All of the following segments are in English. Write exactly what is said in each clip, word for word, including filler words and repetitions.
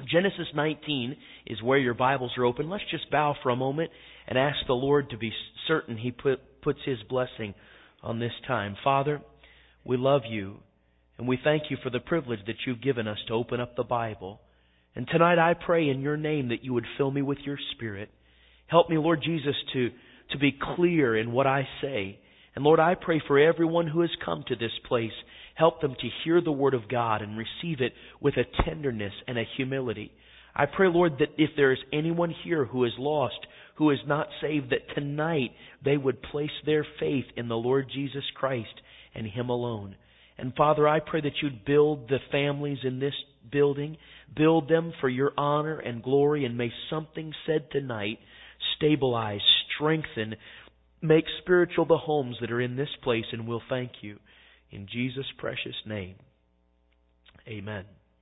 Genesis nineteen is where your Bibles are open. Let's just bow for a moment and ask the Lord to be certain He put, puts His blessing on this time. Father, we love You, and we thank You for the privilege that You've given us to open up the Bible. And tonight I pray in Your name that You would fill me with Your Spirit. Help me, Lord Jesus, to, to be clear in what I say. And Lord, I pray for everyone who has come to this place. Help them to hear the Word of God and receive it with a tenderness and a humility. I pray, Lord, that if there is anyone here who is lost, who is not saved, that tonight they would place their faith in the Lord Jesus Christ and Him alone. And Father, I pray that You'd build the families in this building, build them for Your honor and glory, and may something said tonight stabilize, strengthen, make spiritual the homes that are in this place, and we'll thank You. In Jesus' precious name, amen.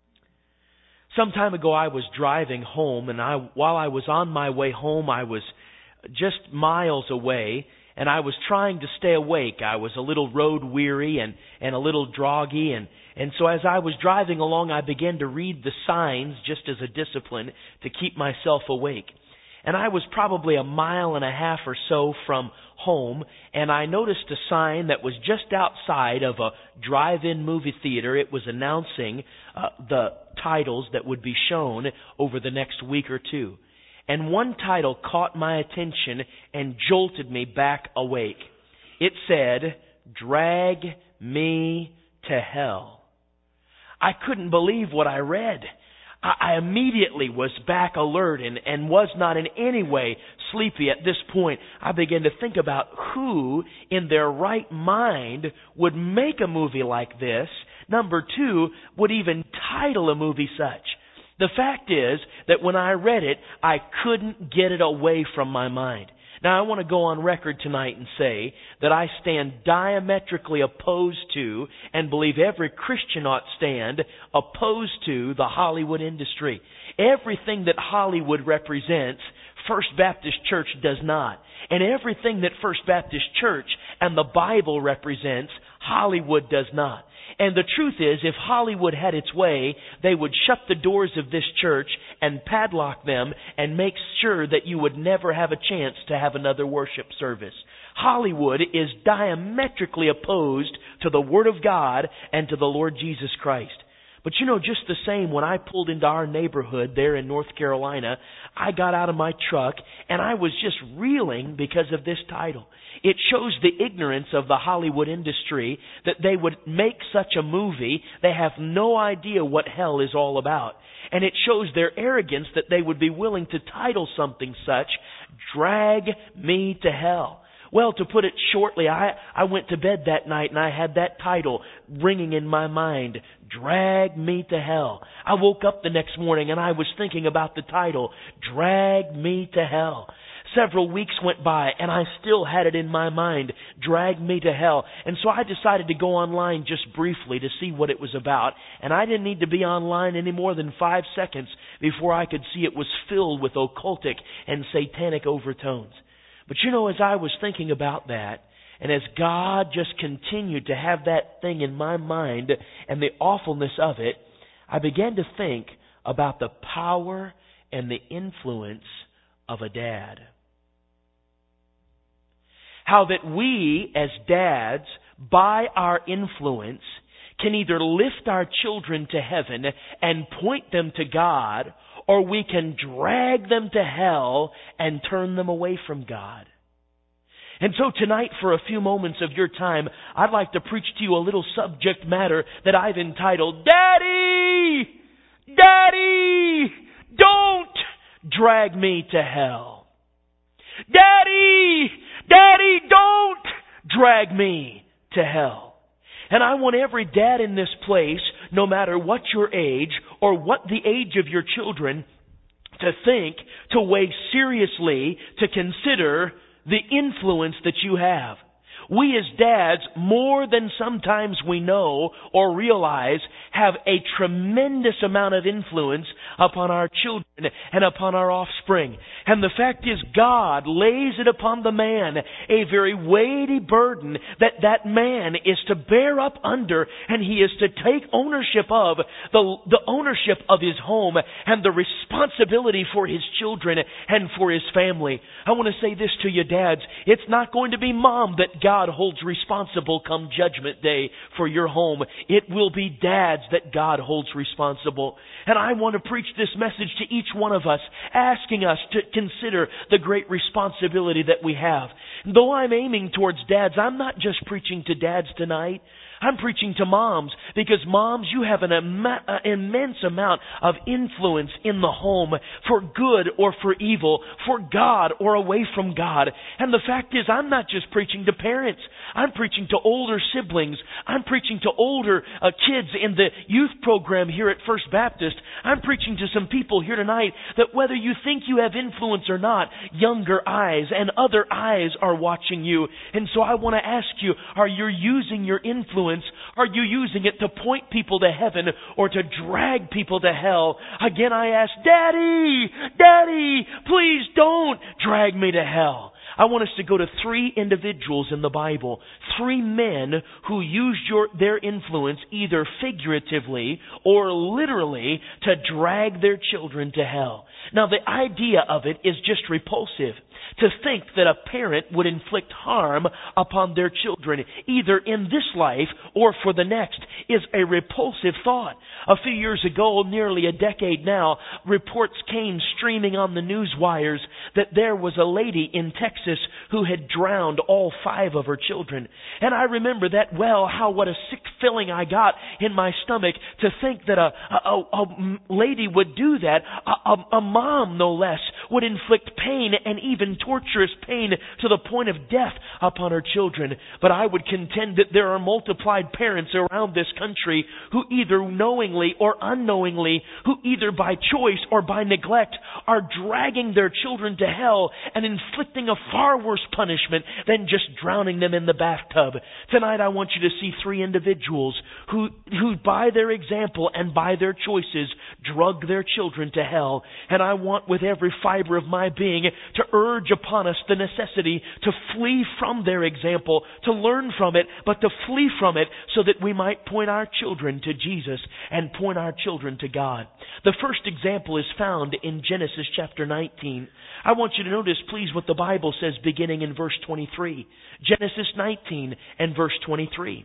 Some time ago I was driving home, and I, while I was on my way home, I was just miles away, and I was trying to stay awake. I was a little road weary and, and a little droggy, and, and so as I was driving along, I began to read the signs just as a discipline to keep myself awake. And I was probably a mile and a half or so from home, and I noticed a sign that was just outside of a drive-in movie theater. It was announcing uh, the titles that would be shown over the next week or two. And one title caught my attention and jolted me back awake. It said, "Drag Me to Hell." I couldn't believe what I read. I immediately was back alert and, and was not in any way sleepy at this point. I began to think about who in their right mind would make a movie like this. Number two, would even title a movie such. The fact is that when I read it, I couldn't get it away from my mind. Now, I want to go on record tonight and say that I stand diametrically opposed to, and believe every Christian ought stand opposed to, the Hollywood industry. Everything that Hollywood represents, First Baptist Church does not. And everything that First Baptist Church and the Bible represents, Hollywood does not. And the truth is, if Hollywood had its way, they would shut the doors of this church and padlock them and make sure that you would never have a chance to have another worship service. Hollywood is diametrically opposed to the Word of God and to the Lord Jesus Christ. But you know, just the same, when I pulled into our neighborhood there in North Carolina, I got out of my truck and I was just reeling because of this title. It shows the ignorance of the Hollywood industry that they would make such a movie. They have no idea what hell is all about. And it shows their arrogance that they would be willing to title something such, "Drag Me to Hell." Well, to put it shortly, I, I went to bed that night and I had that title ringing in my mind, "Drag Me to Hell." I woke up the next morning and I was thinking about the title, "Drag Me to Hell." Several weeks went by and I still had it in my mind, "Drag Me to Hell." And so I decided to go online just briefly to see what it was about. And I didn't need to be online any more than five seconds before I could see it was filled with occultic and satanic overtones. But you know, as I was thinking about that, and as God just continued to have that thing in my mind and the awfulness of it, I began to think about the power and the influence of a dad. How that we as dads, by our influence, can either lift our children to heaven and point them to God, or we can drag them to hell and turn them away from God. And so tonight, for a few moments of your time, I'd like to preach to you a little subject matter that I've entitled, "Daddy! Daddy! Don't drag me to hell." Daddy! Daddy, don't drag me to hell. And I want every dad in this place, no matter what your age or what the age of your children, to think, to weigh seriously, to consider the influence that you have. We as dads, more than sometimes we know or realize, have a tremendous amount of influence upon our children, and upon our offspring. And the fact is, God lays it upon the man, a very weighty burden that that man is to bear up under, and he is to take ownership of, the, the ownership of his home and the responsibility for his children and for his family. I want to say this to you, dads. It's not going to be mom that God holds responsible come Judgment Day for your home. It will be dads that God holds responsible. And I want to preach this message to each one of us, asking us to consider the great responsibility that we have. Though I'm aiming towards dads, I'm not just preaching to dads tonight. I'm preaching to moms, because moms, you have an ima- uh, immense amount of influence in the home, for good or for evil, for God or away from God. And the fact is, I'm not just preaching to parents. I'm preaching to older siblings. I'm preaching to older uh, kids in the youth program here at First Baptist. I'm preaching to some people here tonight that whether you think you have influence or not, younger eyes and other eyes are watching you. And so I want to ask you, are you using your influence? Are you using it to point people to heaven or to drag people to hell? Again, I ask, Daddy, Daddy, please don't drag me to hell. I want us to go to three individuals in the Bible, three men who used your, their influence either figuratively or literally to drag their children to hell. Now, the idea of it is just repulsive. To think that a parent would inflict harm upon their children, either in this life or for the next, is a repulsive thought. A few years ago, nearly a decade now, reports came streaming on the news wires that there was a lady in Texas who had drowned all five of her children. And I remember that well, how what a sick feeling I got in my stomach to think that a, a, a lady would do that, a, a, a mom no less, would inflict pain and even torturous pain to the point of death upon her children. But I would contend that there are multiplied parents around this country who either knowingly or unknowingly, who either by choice or by neglect, are dragging their children to hell and inflicting a far worse punishment than just drowning them in the bathtub. Tonight I want you to see three individuals who, who by their example and by their choices drug their children to hell. And I want with every fiber of my being to urge upon us the necessity to flee from their example, to learn from it, but to flee from it so that we might point our children to Jesus and point our children to God. The first example is found in Genesis chapter nineteen. I want you to notice, please, what the Bible says beginning in verse twenty-three. Genesis nineteen and verse twenty-three.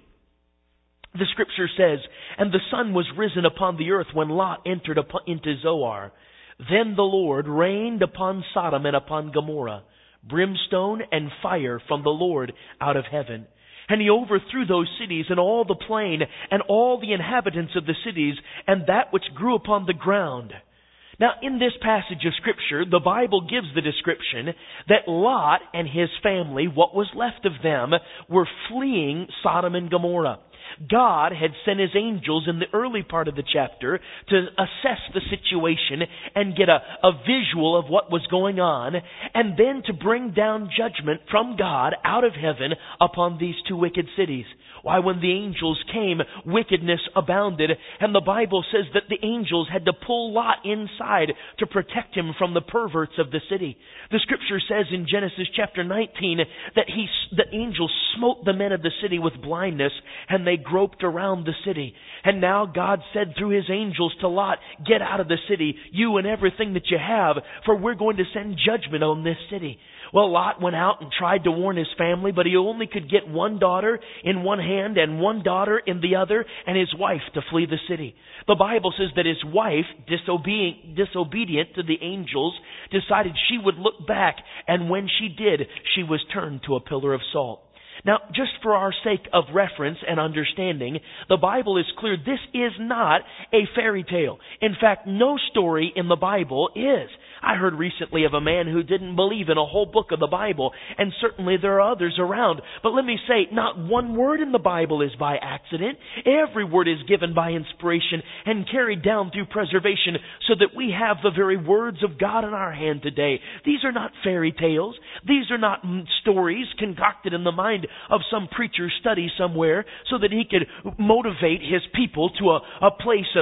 The scripture says, "And the sun was risen upon the earth when Lot entered upon, into Zoar. Then the Lord rained upon Sodom and upon Gomorrah brimstone and fire from the Lord out of heaven. And he overthrew those cities and all the plain and all the inhabitants of the cities and that which grew upon the ground." Now, in this passage of Scripture, the Bible gives the description that Lot and his family, what was left of them, were fleeing Sodom and Gomorrah. God had sent His angels in the early part of the chapter to assess the situation and get a, a visual of what was going on, and then to bring down judgment from God out of heaven upon these two wicked cities. Why, when the angels came, wickedness abounded, and the Bible says that the angels had to pull Lot inside to protect him from the perverts of the city. The Scripture says in Genesis chapter nineteen that he, the angels smote the men of the city with blindness, and they groped around the city. And now God said through His angels to Lot, "Get out of the city, you and everything that you have, for we're going to send judgment on this city." Well, Lot went out and tried to warn his family, but he only could get one daughter in one hand and one daughter in the other, and his wife to flee the city. The Bible says that his wife, disobedient, disobedient to the angels, decided she would look back, and when she did, she was turned to a pillar of salt. Now, just for our sake of reference and understanding, the Bible is clear this is not a fairy tale. In fact, no story in the Bible is. I heard recently of a man who didn't believe in a whole book of the Bible, and certainly there are others around. But let me say, not one word in the Bible is by accident. Every word is given by inspiration and carried down through preservation so that we have the very words of God in our hand today. These are not fairy tales. These are not stories concocted in the mind of some preacher's study somewhere so that he could motivate his people to a, a place of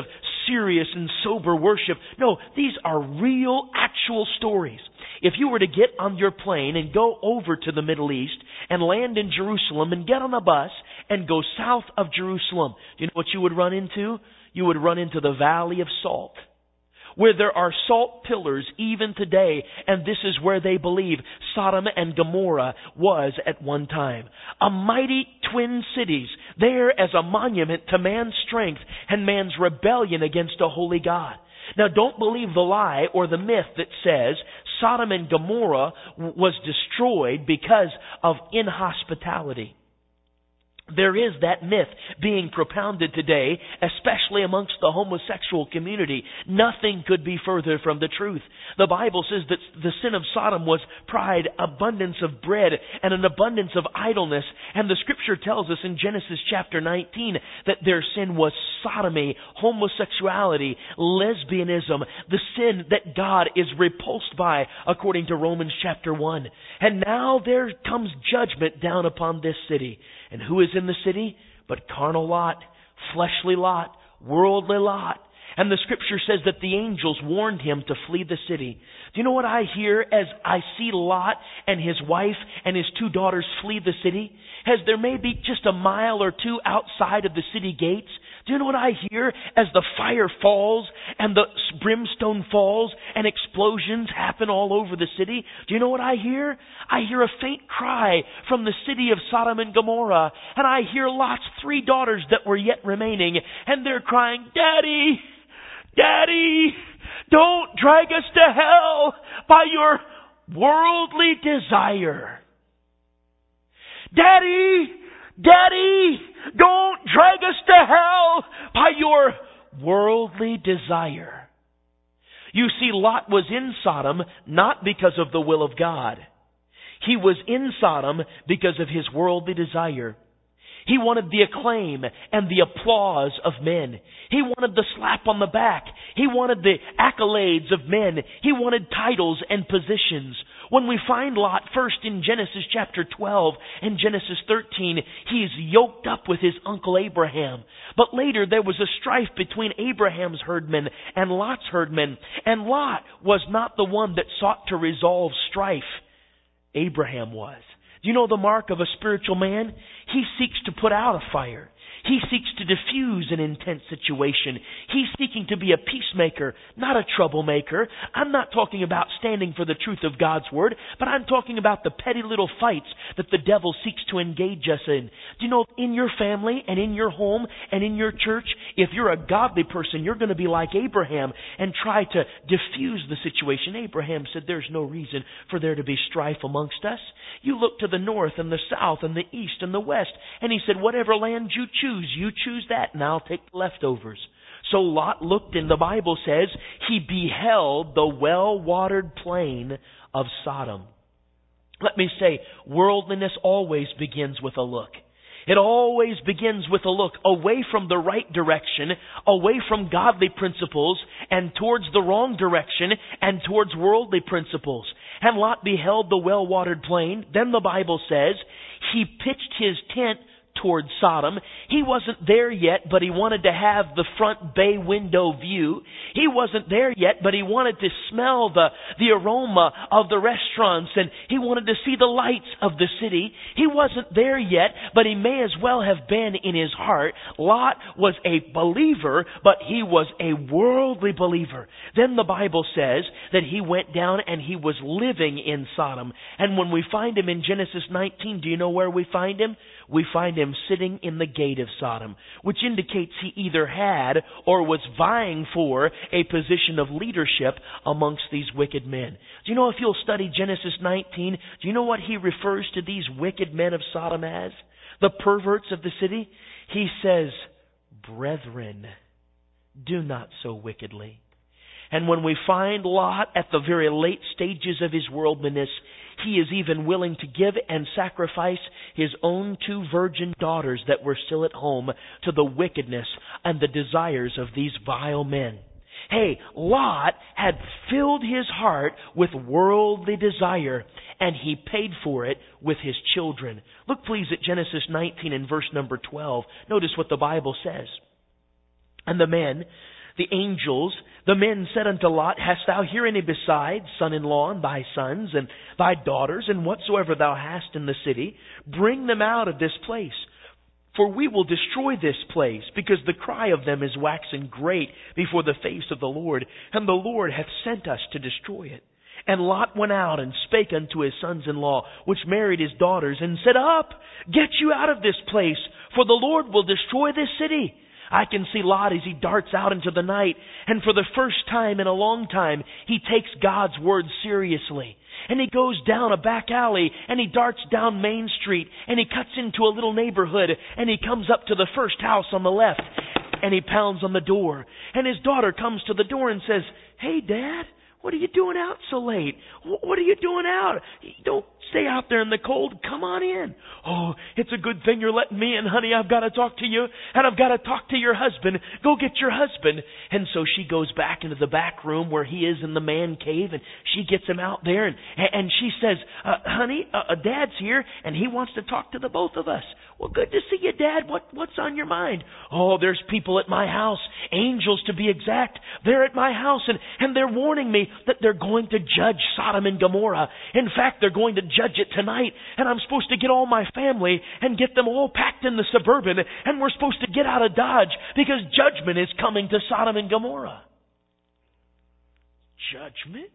serious and sober worship. No, these are real, actual stories. If you were to get on your plane and go over to the Middle East and land in Jerusalem and get on a bus and go south of Jerusalem, do you know what you would run into? You would run into the Valley of Salt, where there are salt pillars even today, and this is where they believe Sodom and Gomorrah was at one time. A mighty twin cities, there as a monument to man's strength and man's rebellion against a holy God. Now, don't believe the lie or the myth that says Sodom and Gomorrah was destroyed because of inhospitality. There is that myth being propounded today, especially amongst the homosexual community. Nothing could be further from the truth. The Bible says that the sin of Sodom was pride, abundance of bread, and an abundance of idleness. And the Scripture tells us in Genesis chapter nineteen that their sin was sodomy, homosexuality, lesbianism, the sin that God is repulsed by, according to Romans chapter one. And now there comes judgment down upon this city. And who is in the city? But carnal Lot, fleshly Lot, worldly Lot. And the Scripture says that the angels warned him to flee the city. Do you know what I hear as I see Lot and his wife and his two daughters flee the city? As there may be just a mile or two outside of the city gates, do you know what I hear as the fire falls and the brimstone falls and explosions happen all over the city? Do you know what I hear? I hear a faint cry from the city of Sodom and Gomorrah, and I hear Lot's three daughters that were yet remaining, and they're crying, "Daddy, Daddy, don't drag us to hell by your worldly desire. Daddy, Daddy, don't drag us to hell by your worldly desire." You see, Lot was in Sodom not because of the will of God. He was in Sodom because of his worldly desire. He wanted the acclaim and the applause of men. He wanted the slap on the back. He wanted the accolades of men. He wanted titles and positions. When we find Lot first in Genesis chapter twelve and Genesis thirteen, he's yoked up with his uncle Abraham. But later there was a strife between Abraham's herdmen and Lot's herdmen. And Lot was not the one that sought to resolve strife. Abraham was. Do you know the mark of a spiritual man? He seeks to put out a fire. He seeks to diffuse an intense situation. He's seeking to be a peacemaker, not a troublemaker. I'm not talking about standing for the truth of God's word, but I'm talking about the petty little fights that the devil seeks to engage us in. Do you know, in your family and in your home and in your church, if you're a godly person, you're going to be like Abraham and try to diffuse the situation. Abraham said, "There's no reason for there to be strife amongst us. You look to the north and the south and the east and the west." And he said, "Whatever land you choose, you choose that, and I'll take the leftovers." So Lot looked, and the Bible says he beheld the well-watered plain of Sodom. Let me say, worldliness always begins with a look. It always begins with a look away from the right direction, away from godly principles, and towards the wrong direction, and towards worldly principles. And Lot beheld the well-watered plain. Then the Bible says he pitched his tent towards Sodom. He wasn't there yet, but he wanted to have the front bay window view. He wasn't there yet, but he wanted to smell the, the aroma of the restaurants, and he wanted to see the lights of the city. He wasn't there yet, but he may as well have been in his heart. Lot was a believer, but he was a worldly believer. Then the Bible says that he went down and he was living in Sodom. And when we find him in Genesis nineteen, do you know where we find him? We find him sitting in the gate of Sodom, which indicates he either had or was vying for a position of leadership amongst these wicked men. Do you know, if you'll study Genesis nineteen, do you know what he refers to these wicked men of Sodom as? The perverts of the city? He says, "Brethren, do not so wickedly." And when we find Lot at the very late stages of his worldliness, he is even willing to give and sacrifice his own two virgin daughters that were still at home to the wickedness and the desires of these vile men. Hey, Lot had filled his heart with worldly desire, and he paid for it with his children. Look please at Genesis nineteen and verse number twelve. Notice what the Bible says. "And the men The angels, the men said unto Lot, Hast thou here any besides, son-in-law, and thy sons, and thy daughters, and whatsoever thou hast in the city? Bring them out of this place. For we will destroy this place, because the cry of them is waxen great before the face of the Lord, and the Lord hath sent us to destroy it. And Lot went out and spake unto his sons-in-law, which married his daughters, and said, Up, get you out of this place, for the Lord will destroy this city. I can see Lot as he darts out into the night, and for the first time in a long time, he takes God's word seriously. And he goes down a back alley, and he darts down Main Street, and he cuts into a little neighborhood, and he comes up to the first house on the left, and he pounds on the door. And his daughter comes to the door and says, Hey, Dad, what are you doing out so late? What are you doing out? Don't stay out there in the cold. Come on in. Oh, it's a good thing you're letting me in, honey. I've got to talk to you, and I've got to talk to your husband. Go get your husband. And so she goes back into the back room where he is in the man cave, and she gets him out there, and, and she says, uh, honey, uh, Dad's here, and he wants to talk to the both of us. Well, good to see you, Dad. What, what's on your mind? Oh, there's people at my house, angels to be exact. They're at my house, and, and they're warning me that they're going to judge Sodom and Gomorrah. In fact, they're going to judge it tonight, and I'm supposed to get all my family and get them all packed in the Suburban, and we're supposed to get out of Dodge because judgment is coming to Sodom and Gomorrah. Judgment?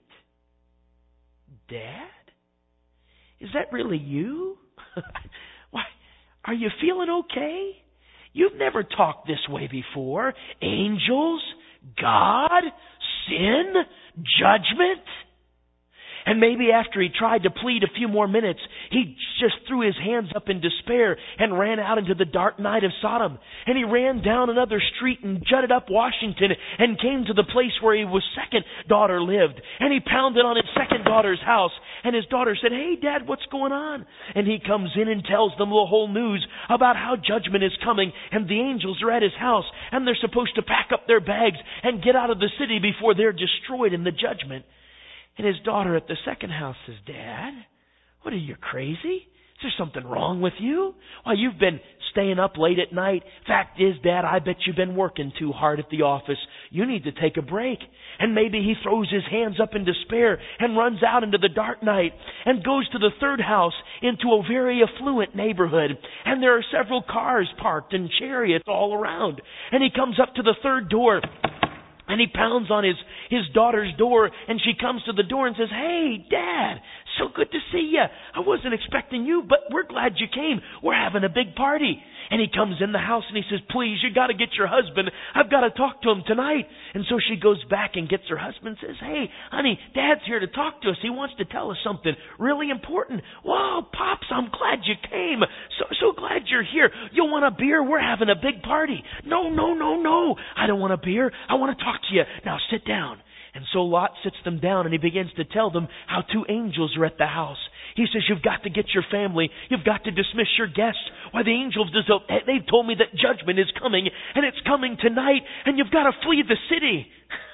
Dad? Is that really you? Why, are you feeling okay? You've never talked this way before. Angels? God? Sin? Judgment? And maybe after he tried to plead a few more minutes, he just threw his hands up in despair and ran out into the dark night of Sodom. And he ran down another street and jutted up Washington and came to the place where his second daughter lived. And he pounded on his second daughter's house. And his daughter said, Hey, Dad, what's going on? And he comes in and tells them the whole news about how judgment is coming and the angels are at his house and they're supposed to pack up their bags and get out of the city before they're destroyed in the judgment. And his daughter at the second house says, Dad, what are you, crazy? Is there something wrong with you? Why, you've been staying up late at night. Fact is, Dad, I bet you've been working too hard at the office. You need to take a break. And maybe he throws his hands up in despair and runs out into the dark night and goes to the third house into a very affluent neighborhood. And there are several cars parked and chariots all around. And he comes up to the third door. And he pounds on his, his daughter's door, and she comes to the door and says, Hey, Dad, so good to see you. I wasn't expecting you, but we're glad you came. We're having a big party. And he comes in the house and he says, Please, you got to get your husband. I've got to talk to him tonight. And so she goes back and gets her husband and says, Hey, honey, Dad's here to talk to us. He wants to tell us something really important. Wow, Pops, I'm glad you came. So, so glad you're here. You want a beer? We're having a big party. No, no, no, no. I don't want a beer. I want to talk to you. Now sit down. And so Lot sits them down and he begins to tell them how two angels are at the house. He says, You've got to get your family. You've got to dismiss your guests. Why, the angels, they've told me that judgment is coming, and it's coming tonight, and you've got to flee the city.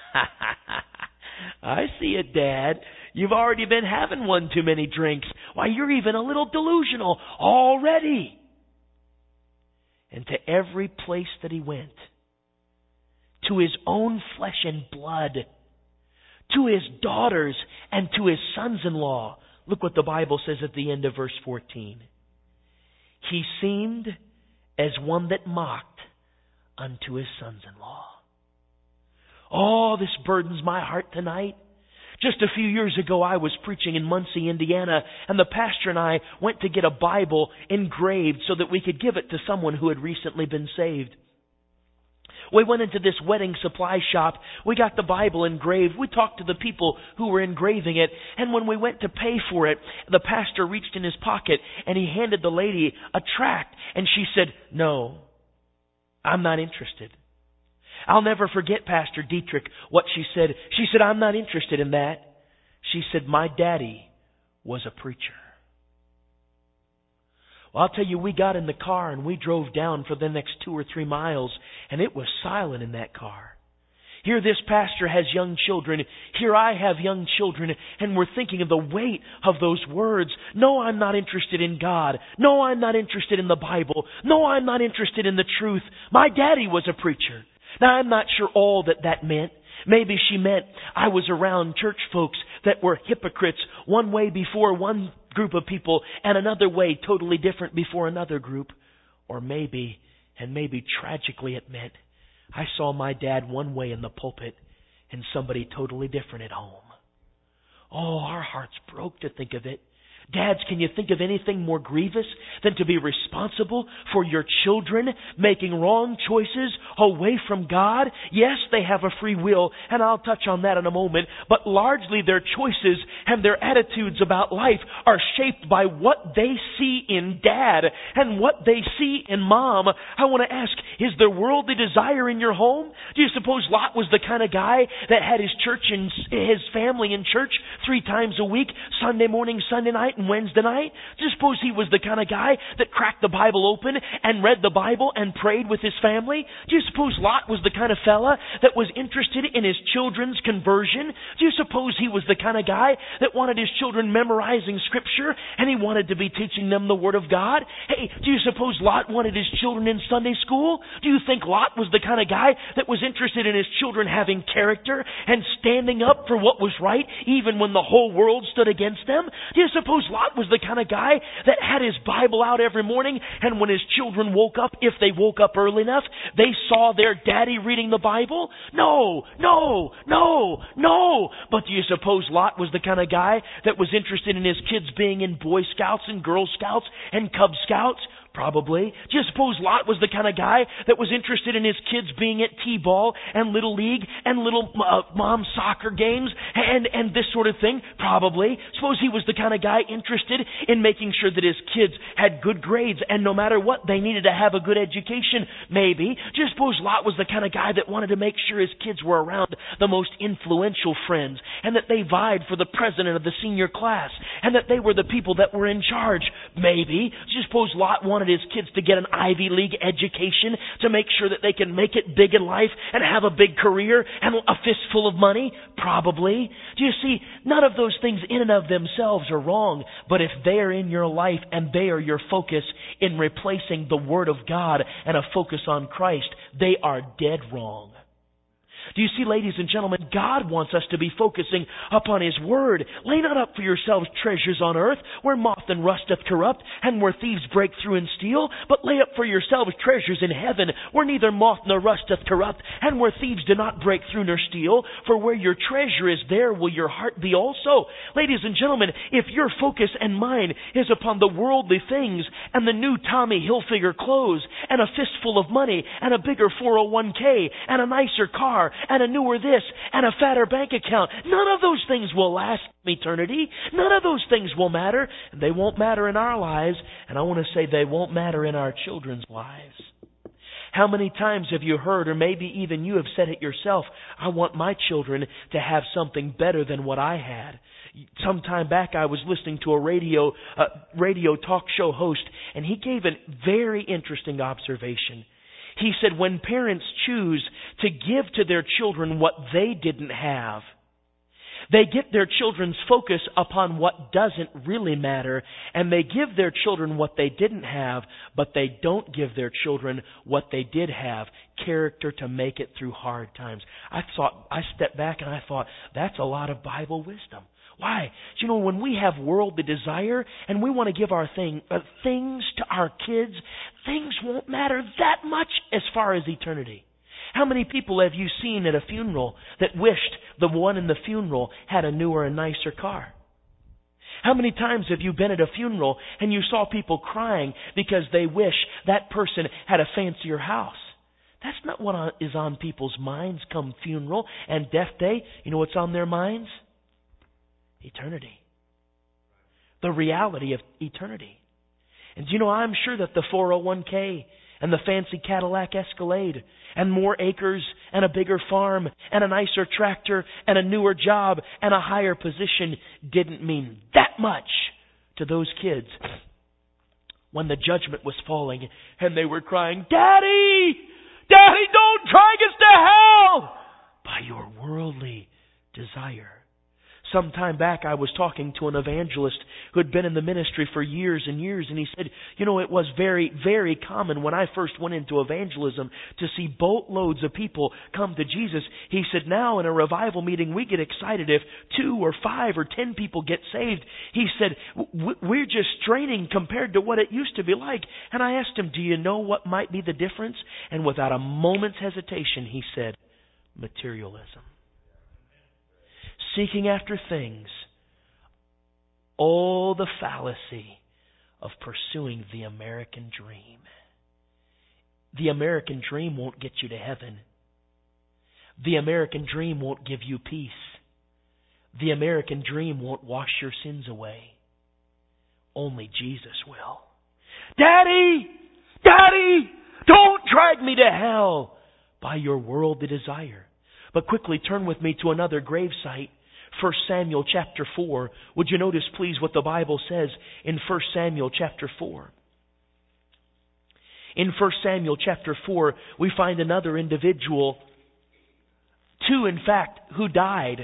I see it, Dad. You've already been having one too many drinks. Why, you're even a little delusional already. And to every place that he went, to his own flesh and blood, to his daughters and to his sons-in-law. Look what the Bible says at the end of verse fourteen. He seemed as one that mocked unto his sons-in-law. Oh, this burdens my heart tonight. Just a few years ago, I was preaching in Muncie, Indiana, and the pastor and I went to get a Bible engraved so that we could give it to someone who had recently been saved. We went into this wedding supply shop. We got the Bible engraved. We talked to the people who were engraving it. And when we went to pay for it, the pastor reached in his pocket and he handed the lady a tract. And she said, No, I'm not interested. I'll never forget Pastor Dietrich, what she said. She said, I'm not interested in that. She said, My daddy was a preacher. Well, I'll tell you, we got in the car and we drove down for the next two or three miles, and it was silent in that car. Here this pastor has young children. Here I have young children, and we're thinking of the weight of those words. No, I'm not interested in God. No, I'm not interested in the Bible. No, I'm not interested in the truth. My daddy was a preacher. Now, I'm not sure all that that meant. Maybe she meant I was around church folks that were hypocrites, one way before one group of people and another way totally different before another group. Or maybe, and maybe tragically it meant, I saw my dad one way in the pulpit and somebody totally different at home. Oh, our hearts broke to think of it. Dads, can you think of anything more grievous than to be responsible for your children making wrong choices away from God? Yes, they have a free will, and I'll touch on that in a moment, but largely their choices and their attitudes about life are shaped by what they see in Dad and what they see in Mom. I want to ask, is there worldly desire in your home? Do you suppose Lot was the kind of guy that had his church and his family in church three times a week, Sunday morning, Sunday night, and Wednesday night? Do you suppose he was the kind of guy that cracked the Bible open and read the Bible and prayed with his family? Do you suppose Lot was the kind of fella that was interested in his children's conversion? Do you suppose he was the kind of guy that wanted his children memorizing Scripture and he wanted to be teaching them the Word of God? Hey, do you suppose Lot wanted his children in Sunday school? Do you think Lot was the kind of guy that was interested in his children having character and standing up for what was right even when the whole world stood against them? Do you suppose Lot was the kind of guy that had his Bible out every morning, and when his children woke up, if they woke up early enough, they saw their daddy reading the Bible? No, no, no, no. But do you suppose Lot was the kind of guy that was interested in his kids being in Boy Scouts and Girl Scouts and Cub Scouts? Probably. Do you suppose Lot was the kind of guy that was interested in his kids being at T-ball and Little League and little uh, mom soccer games and, and this sort of thing? Probably. Suppose he was the kind of guy interested in making sure that his kids had good grades and no matter what, they needed to have a good education? Maybe. Do you suppose Lot was the kind of guy that wanted to make sure his kids were around the most influential friends and that they vied for the president of the senior class and that they were the people that were in charge? Maybe. Do you suppose Lot wanted his kids to get an Ivy League education to make sure that they can make it big in life and have a big career and a fistful of money? Probably. Do you see, none of those things in and of themselves are wrong, but if they are in your life and they are your focus in replacing the Word of God and a focus on Christ, they are dead wrong. Do you see, ladies and gentlemen, God wants us to be focusing upon His Word. Lay not up for yourselves treasures on earth, where moth and rust doth corrupt, and where thieves break through and steal, but lay up for yourselves treasures in heaven, where neither moth nor rust doth corrupt, and where thieves do not break through nor steal. For where your treasure is, there will your heart be also. Ladies and gentlemen, if your focus and mine is upon the worldly things, and the new Tommy Hilfiger clothes, and a fistful of money, and a bigger four oh one k, and a nicer car, and a newer this, and a fatter bank account, none of those things will last eternity. None of those things will matter. And they won't matter in our lives. And I want to say they won't matter in our children's lives. How many times have you heard, or maybe even you have said it yourself, I want my children to have something better than what I had. Some time back I was listening to a radio uh, radio talk show host, and he gave a very interesting observation. He said when parents choose to give to their children what they didn't have, they get their children's focus upon what doesn't really matter, and they give their children what they didn't have, but they don't give their children what they did have, character to make it through hard times. I thought, I stepped back and I thought, that's a lot of Bible wisdom. Why? You know, when we have worldly desire and we want to give our thing, uh, things to our kids, things won't matter that much as far as eternity. How many people have you seen at a funeral that wished the one in the funeral had a newer and nicer car? How many times have you been at a funeral and you saw people crying because they wish that person had a fancier house? That's not what is on people's minds come funeral and death day. You know what's on their minds? Eternity. The reality of eternity. And you know, I'm sure that the four oh one k and the fancy Cadillac Escalade and more acres and a bigger farm and a nicer tractor and a newer job and a higher position didn't mean that much to those kids when the judgment was falling and they were crying, Daddy! Daddy, don't drag us to hell! By your worldly desire. Some time back I was talking to an evangelist who had been in the ministry for years and years, and he said, you know, it was very, very common when I first went into evangelism to see boatloads of people come to Jesus. He said, now in a revival meeting we get excited if two or five or ten people get saved. He said, we're just straining compared to what it used to be like. And I asked him, do you know what might be the difference? And without a moment's hesitation, he said, materialism. Seeking after things. Oh, the fallacy of pursuing the American dream. The American dream won't get you to heaven. The American dream won't give you peace. The American dream won't wash your sins away. Only Jesus will. Daddy! Daddy! Don't drag me to hell by your worldly desire. But quickly turn with me to another grave site. First Samuel chapter four. Would you notice please what the Bible says in First Samuel chapter four? In First Samuel chapter four, we find another individual, two in fact, who died.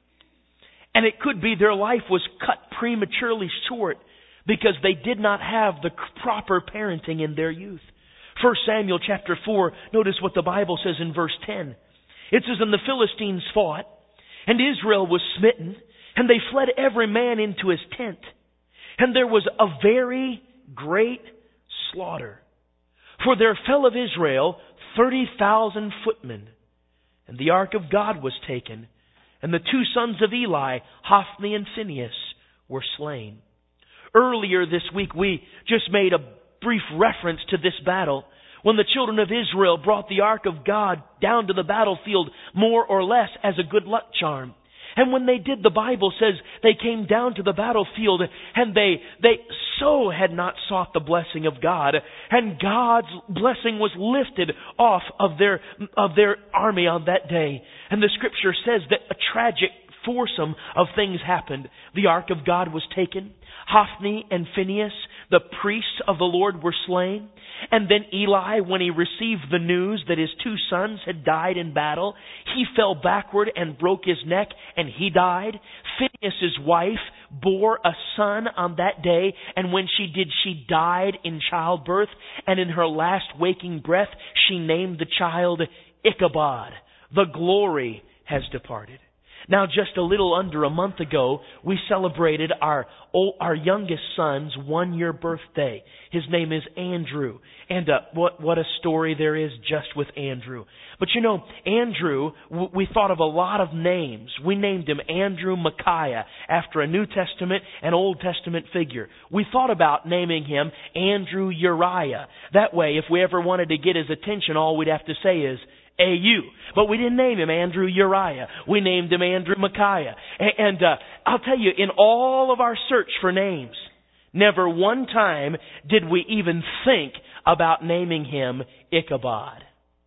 And it could be their life was cut prematurely short because they did not have the proper parenting in their youth. First Samuel chapter four, notice what the Bible says in verse ten. It says, and the Philistines fought, and Israel was smitten, and they fled every man into his tent. And there was a very great slaughter. For there fell of Israel thirty thousand footmen. And the ark of God was taken, and the two sons of Eli, Hophni and Phinehas, were slain. Earlier this week we just made a brief reference to this battle when the children of Israel brought the ark of God down to the battlefield more or less as a good luck charm. And when they did, the Bible says they came down to the battlefield and they, they so had not sought the blessing of God. And God's blessing was lifted off of their, of their army on that day. And the scripture says that a tragic foursome of things happened. The ark of God was taken. Hophni and Phinehas, the priests of the Lord, were slain. And then Eli, when he received the news that his two sons had died in battle, he fell backward and broke his neck, and he died. Phinehas' wife bore a son on that day, and when she did, she died in childbirth. And in her last waking breath, she named the child Ichabod. The glory has departed. Now, just a little under a month ago, we celebrated our our youngest son's one-year birthday. His name is Andrew. And uh, what, what a story there is just with Andrew. But you know, Andrew, w- we thought of a lot of names. We named him Andrew Micaiah, after a New Testament and Old Testament figure. We thought about naming him Andrew Uriah. That way, if we ever wanted to get his attention, all we'd have to say is, A U. But we didn't name him Andrew Uriah. We named him Andrew Micaiah. And uh, I'll tell you, in all of our search for names, never one time did we even think about naming him Ichabod.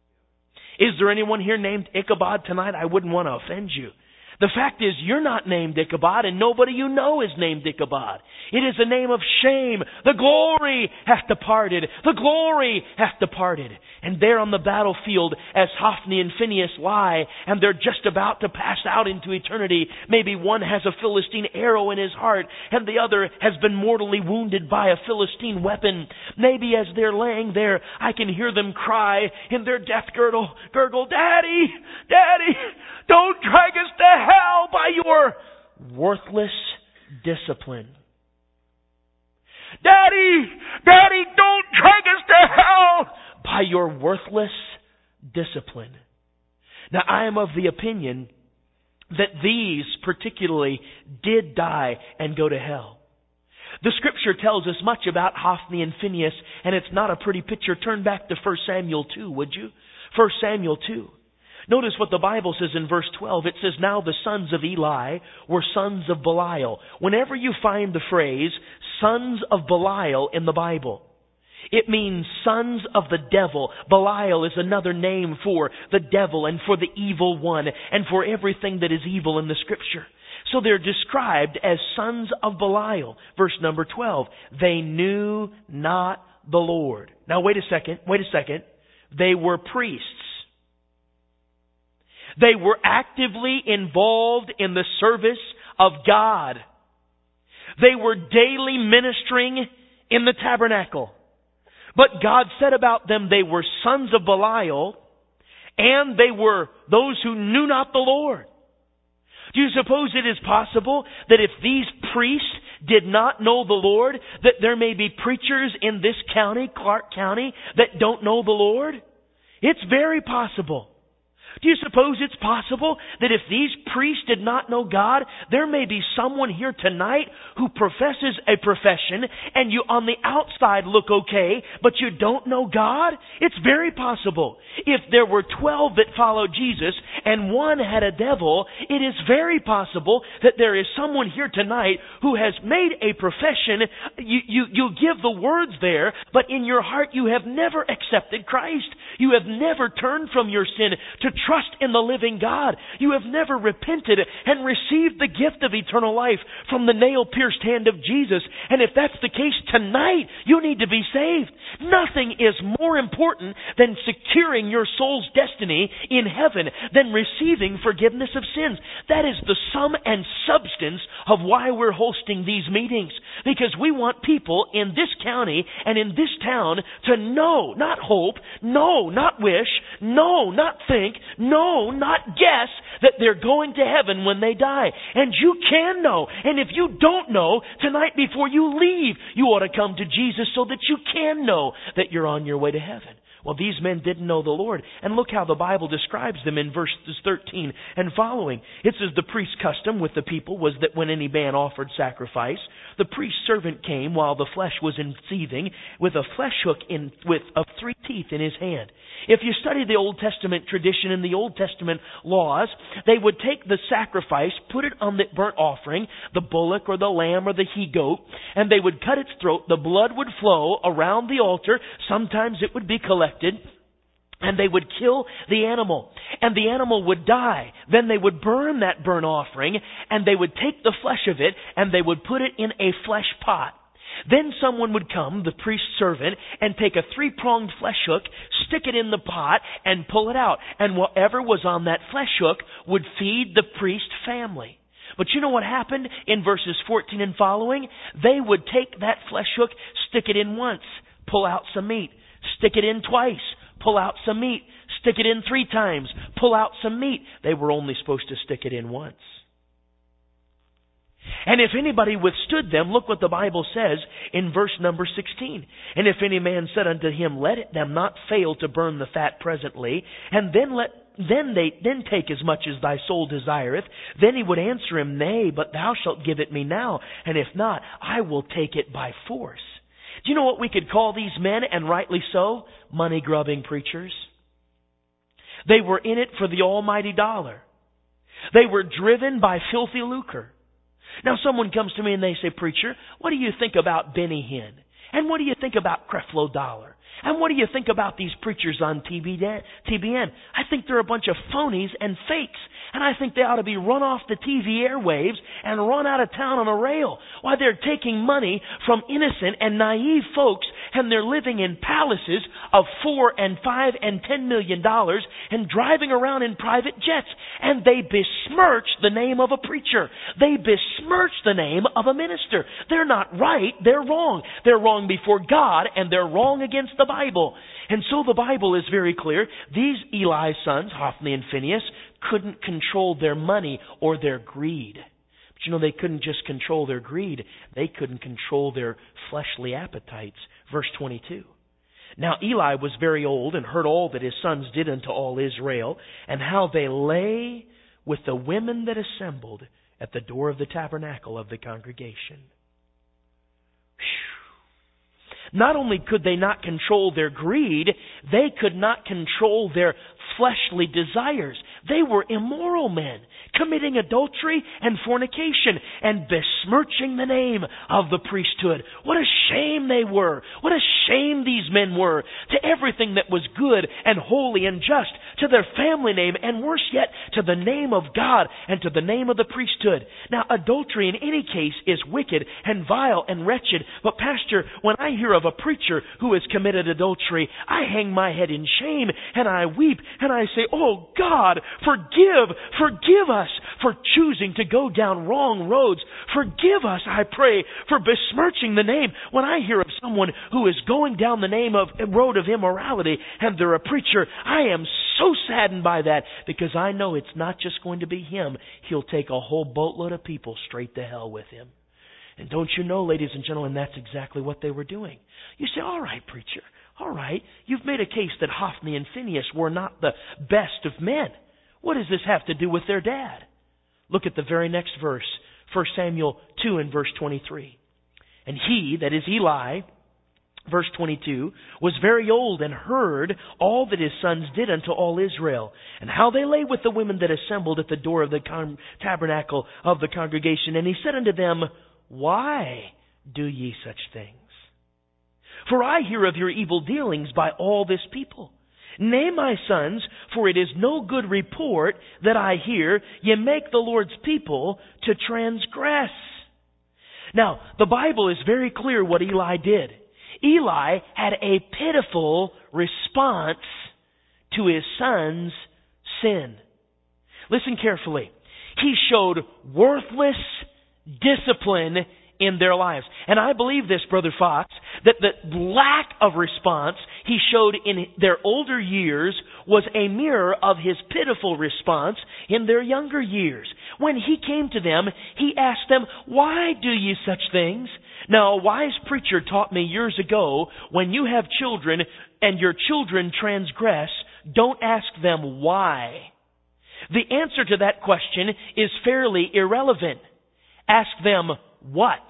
Is there anyone here named Ichabod tonight? I wouldn't want to offend you. The fact is, you're not named Ichabod, and nobody you know is named Ichabod. It is a name of shame. The glory hath departed. The glory hath departed. And there on the battlefield, as Hophni and Phinehas lie, and they're just about to pass out into eternity, maybe one has a Philistine arrow in his heart, and the other has been mortally wounded by a Philistine weapon. Maybe as they're laying there, I can hear them cry in their death girdle, gurgle, Daddy, Daddy, don't drag us to hell by your worthless discipline. Daddy, Daddy, don't drag us to hell by your worthless discipline. Now, I am of the opinion that these particularly did die and go to hell. The scripture tells us much about Hophni and Phinehas, and it's not a pretty picture. Turn back to First Samuel two, would you? First Samuel two. Notice what the Bible says in verse twelve. It says, now the sons of Eli were sons of Belial. Whenever you find the phrase, sons of Belial in the Bible, it means sons of the devil. Belial is another name for the devil and for the evil one and for everything that is evil in the scripture. So they're described as sons of Belial. Verse number twelve. They knew not the Lord. Now wait a second, wait a second. They were priests. They were actively involved in the service of God. They were daily ministering in the tabernacle. But God said about them, they were sons of Belial, and they were those who knew not the Lord. Do you suppose it is possible that if these priests did not know the Lord, that there may be preachers in this county, Clark County, that don't know the Lord? It's very possible. Do you suppose it's possible that if these priests did not know God, there may be someone here tonight who professes a profession and you on the outside look okay, but you don't know God? It's very possible. If there were twelve that followed Jesus and one had a devil, it is very possible that there is someone here tonight who has made a profession. You, you, you give the words there, but in your heart you have never accepted Christ. You have never turned from your sin to trust in the living God. You have never repented and received the gift of eternal life from the nail-pierced hand of Jesus. And if that's the case tonight, you need to be saved. Nothing is more important than securing your soul's destiny in heaven than receiving forgiveness of sins. That is the sum and substance of why we're hosting these meetings. Because we want people in this county and in this town to know, not hope, no, not wish, no, not think, no, not guess that they're going to heaven when they die. And you can know. And if you don't know, tonight before you leave, you ought to come to Jesus so that you can know that you're on your way to heaven. Well, these men didn't know the Lord. And look how the Bible describes them in verses thirteen and following. It says the priest's custom with the people was that when any man offered sacrifice, the priest's servant came while the flesh was in seething with a flesh hook in, with of three teeth in his hand. If you study the Old Testament tradition and the Old Testament laws, they would take the sacrifice, put it on the burnt offering, the bullock or the lamb or the he-goat, and they would cut its throat. The blood would flow around the altar. Sometimes it would be collected. And they would kill the animal. And the animal would die. Then they would burn that burnt offering. And they would take the flesh of it and they would put it in a flesh pot. Then someone would come, the priest's servant, and take a three-pronged flesh hook, stick it in the pot, and pull it out. And whatever was on that flesh hook would feed the priest's family. But you know what happened in verses fourteen and following? They would take that flesh hook, stick it in once, pull out some meat. Stick it in twice, pull out some meat. Stick it in three times, pull out some meat. They were only supposed to stick it in once. And if anybody withstood them, look what the Bible says in verse number sixteen. And if any man said unto him, let it them not fail to burn the fat presently, and then let then they then take as much as thy soul desireth, then he would answer him, nay, but thou shalt give it me now, and if not, I will take it by force. Do you know what we could call these men, and rightly so? Money-grubbing preachers. They were in it for the almighty dollar. They were driven by filthy lucre. Now someone comes to me and they say, preacher, what do you think about Benny Hinn? And what do you think about Creflo Dollar? And what do you think about these preachers on T V N? I think they're a bunch of phonies and fakes. And I think they ought to be run off the T V airwaves and run out of town on a rail. Why, they're taking money from innocent and naive folks, and they're living in palaces of four and five and ten million dollars and driving around in private jets. And they besmirch the name of a preacher. They besmirch the name of a minister. They're not right. They're wrong. They're wrong before God, and they're wrong against the Bible. And so the Bible is very clear. These Eli's sons, Hophni and Phinehas, couldn't control their money or their greed. But you know, they couldn't just control their greed. They couldn't control their fleshly appetites. Verse twenty-two. Now Eli was very old and heard all that his sons did unto all Israel, and how they lay with the women that assembled at the door of the tabernacle of the congregation. Whew. Not only could they not control their greed, they could not control their fleshly desires. They were immoral men, committing adultery and fornication and besmirching the name of the priesthood. What a shame they were. What a shame these men were to everything that was good and holy and just, to their family name, and worse yet, to the name of God and to the name of the priesthood. Now, adultery in any case is wicked and vile and wretched. But Pastor, when I hear of a preacher who has committed adultery, I hang my head in shame and I weep and I say, oh God, forgive, forgive us for choosing to go down wrong roads. Forgive us, I pray, for besmirching the name. When I hear of someone who is going down the name of road of immorality and they're a preacher, I am so saddened by that, because I know it's not just going to be him. He'll take a whole boatload of people straight to hell with him. And don't you know, ladies and gentlemen, that's exactly what they were doing. You say, all right, preacher, all right, you've made a case that Hophni and Phinehas were not the best of men. What does this have to do with their dad? Look at the very next verse, First Samuel two and verse twenty-three. And he, that is Eli, verse twenty-two, was very old and heard all that his sons did unto all Israel, and how they lay with the women that assembled at the door of the con- tabernacle of the congregation. And he said unto them, why do ye such things? For I hear of your evil dealings by all this people. Nay, my sons, for it is no good report that I hear ye make the Lord's people to transgress. Now, the Bible is very clear what Eli did. Eli had a pitiful response to his son's sin. Listen carefully. He showed worthless discipline in their lives. And I believe this, Brother Fox, that the lack of response he showed in their older years was a mirror of his pitiful response in their younger years. When he came to them, he asked them, why do ye such things? Now, a wise preacher taught me years ago, when you have children and your children transgress, don't ask them why. The answer to that question is fairly irrelevant. Ask them what?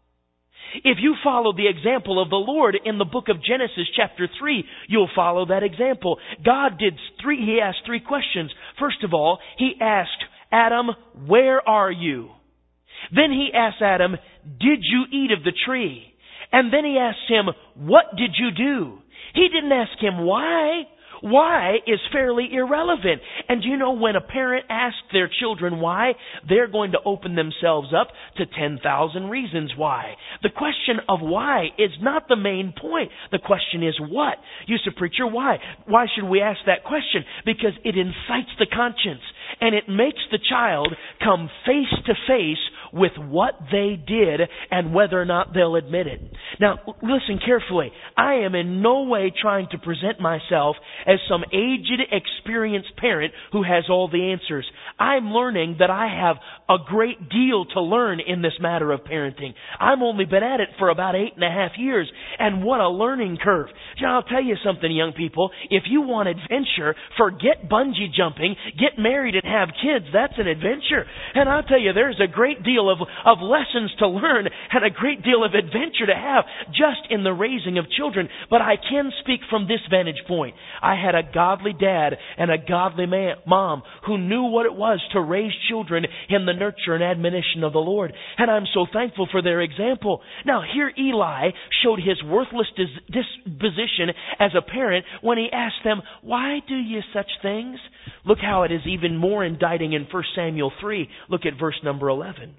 If you follow the example of the Lord in the book of Genesis chapter three, you'll follow that example. God did three, he asked three questions. First of all, he asked Adam, where are you? Then he asked Adam, did you eat of the tree? And then he asked him, what did you do? He didn't ask him why. Why is fairly irrelevant. And you know, when a parent asks their children why, they're going to open themselves up to ten thousand reasons why. The question of why is not the main point. The question is what? You say, preacher, why? Why should we ask that question? Because it incites the conscience and it makes the child come face to face with what they did and whether or not they'll admit it. Now, listen carefully. I am in no way trying to present myself as some aged, experienced parent who has all the answers. I'm learning that I have a great deal to learn in this matter of parenting. I've only been at it for about eight and a half years, and what a learning curve. Now, I'll tell you something, young people. If you want adventure, forget bungee jumping, get married and have kids. That's an adventure. And I'll tell you, there's a great deal of, of lessons to learn and a great deal of adventure to have just in the raising of children. But I can speak from this vantage point. I had a godly dad and a godly man, mom who knew what it was to raise children in the nurture and admonition of the Lord. And I'm so thankful for their example. Now, here Eli showed his worthless dis- disposition as a parent when he asked them, why do you such things? Look how it is even more indicting in First Samuel three. Look at verse number eleven.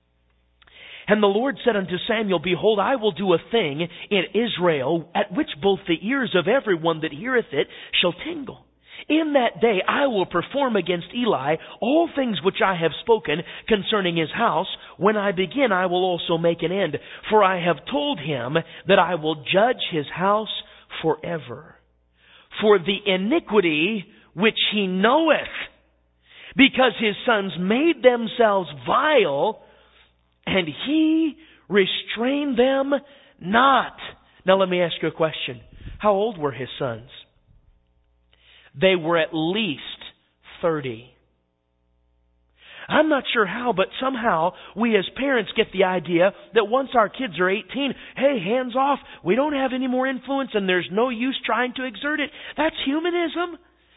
And the Lord said unto Samuel, behold, I will do a thing in Israel at which both the ears of everyone that heareth it shall tingle. In that day I will perform against Eli all things which I have spoken concerning his house. When I begin, I will also make an end. For I have told him that I will judge his house forever. For the iniquity which he knoweth, because his sons made themselves vile, and he restrained them not. Now let me ask you a question. How old were his sons? They were at least thirty. I'm not sure how, but somehow we as parents get the idea that once our kids are eighteen, hey, hands off, we don't have any more influence and there's no use trying to exert it. That's humanism.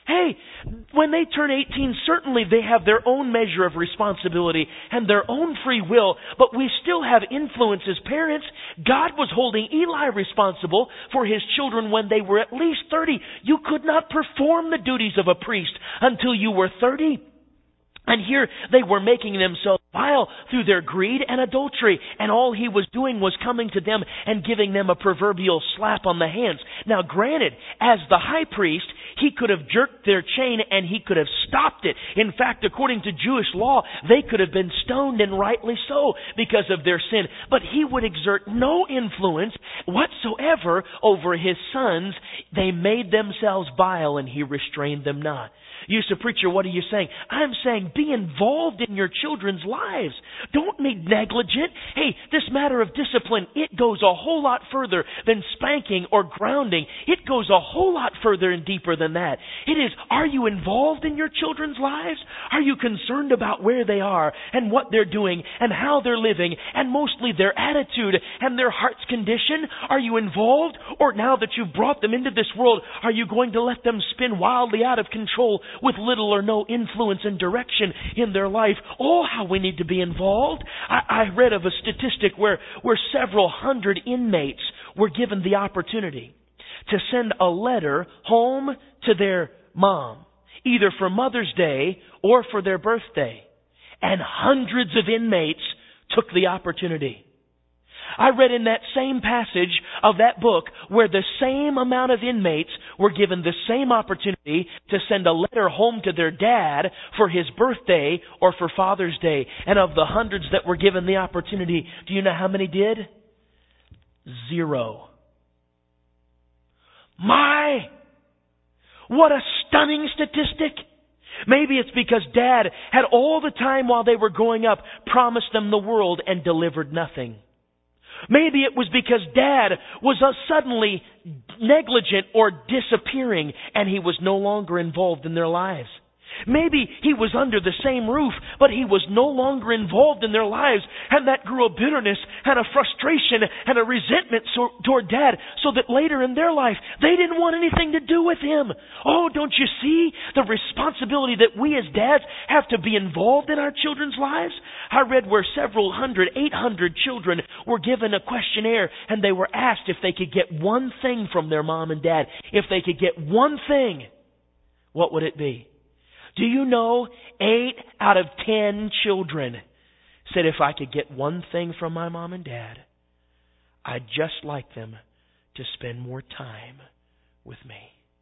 Hey, when they turn eighteen, certainly they have their own measure of responsibility and their own free will, but we still have influence as parents. God was holding Eli responsible for his children when they were at least thirty. You could not perform the duties of a priest until you were thirty. And here they were making themselves vile through their greed and adultery. And all he was doing was coming to them and giving them a proverbial slap on the hands. Now granted, as the high priest, he could have jerked their chain and he could have stopped it. In fact, according to Jewish law, they could have been stoned, and rightly so, because of their sin. But he would exert no influence whatsoever over his sons. They made themselves vile and he restrained them not. You say, preacher, what are you saying? I'm saying be involved in your children's lives. Don't be negligent. Hey, this matter of discipline, it goes a whole lot further than spanking or grounding. It goes a whole lot further and deeper than that. It is, are you involved in your children's lives? Are you concerned about where they are and what they're doing and how they're living and mostly their attitude and their heart's condition? Are you involved? Or now that you've brought them into this world, are you going to let them spin wildly out of control with little or no influence and direction in their life? Oh, how we need to be involved. I, I read of a statistic where, where several hundred inmates were given the opportunity to send a letter home to their mom, either for Mother's Day or for their birthday. And hundreds of inmates took the opportunity. I read in that same passage of that book where the same amount of inmates were given the same opportunity to send a letter home to their dad for his birthday or for Father's Day. And of the hundreds that were given the opportunity, do you know how many did? Zero. My! What a stunning statistic! Maybe it's because Dad had all the time while they were growing up promised them the world and delivered nothing. Maybe it was because Dad was uh, suddenly negligent or disappearing and he was no longer involved in their lives. Maybe he was under the same roof, but he was no longer involved in their lives, and that grew a bitterness and a frustration and a resentment so, toward Dad, so that later in their life, they didn't want anything to do with him. Oh, don't you see the responsibility that we as dads have to be involved in our children's lives? I read where several hundred, eight hundred children were given a questionnaire, and they were asked if they could get one thing from their mom and dad. If they could get one thing, what would it be? Do you know eight out of ten children said if I could get one thing from my mom and dad, I'd just like them to spend more time with me.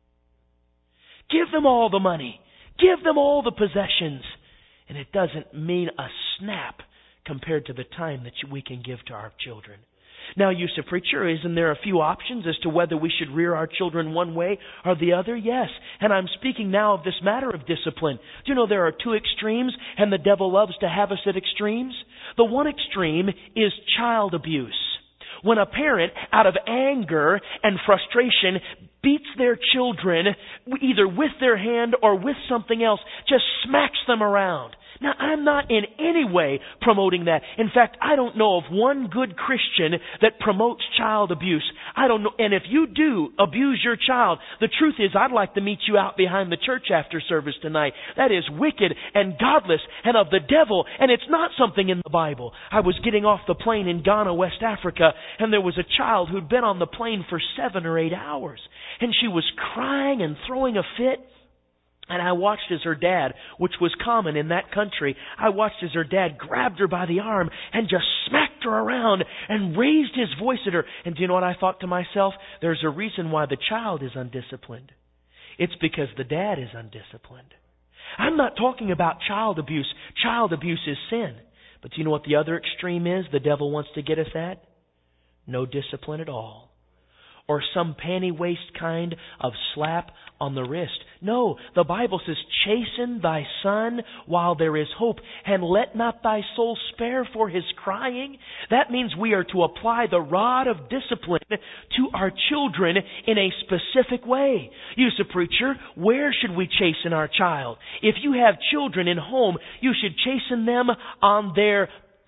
Give them all the money. Give them all the possessions. And it doesn't mean a snap compared to the time that we can give to our children. Now, you say, preacher, isn't there a few options as to whether we should rear our children one way or the other? Yes. And I'm speaking now of this matter of discipline. Do you know there are two extremes, and the devil loves to have us at extremes? The one extreme is child abuse. When a parent, out of anger and frustration, beats their children, either with their hand or with something else, just smacks them around. Now, I'm not in any way promoting that. In fact, I don't know of one good Christian that promotes child abuse. I don't know. And if you do abuse your child, the truth is I'd like to meet you out behind the church after service tonight. That is wicked and godless and of the devil, and it's not something in the Bible. I was getting off the plane in Ghana, West Africa, and there was a child who'd been on the plane for seven or eight hours. And she was crying and throwing a fit. And I watched as her dad, which was common in that country, I watched as her dad grabbed her by the arm and just smacked her around and raised his voice at her. And do you know what I thought to myself? There's a reason why the child is undisciplined. It's because the dad is undisciplined. I'm not talking about child abuse. Child abuse is sin. But do you know what the other extreme is the devil wants to get us at? No discipline at all. Or some panty waist kind of slap on the wrist. No, the Bible says, chasten thy son while there is hope, and let not thy soul spare for his crying. That means we are to apply the rod of discipline to our children in a specific way. You say, preacher, where should we chasten our child? If you have children in home, you should chasten them on their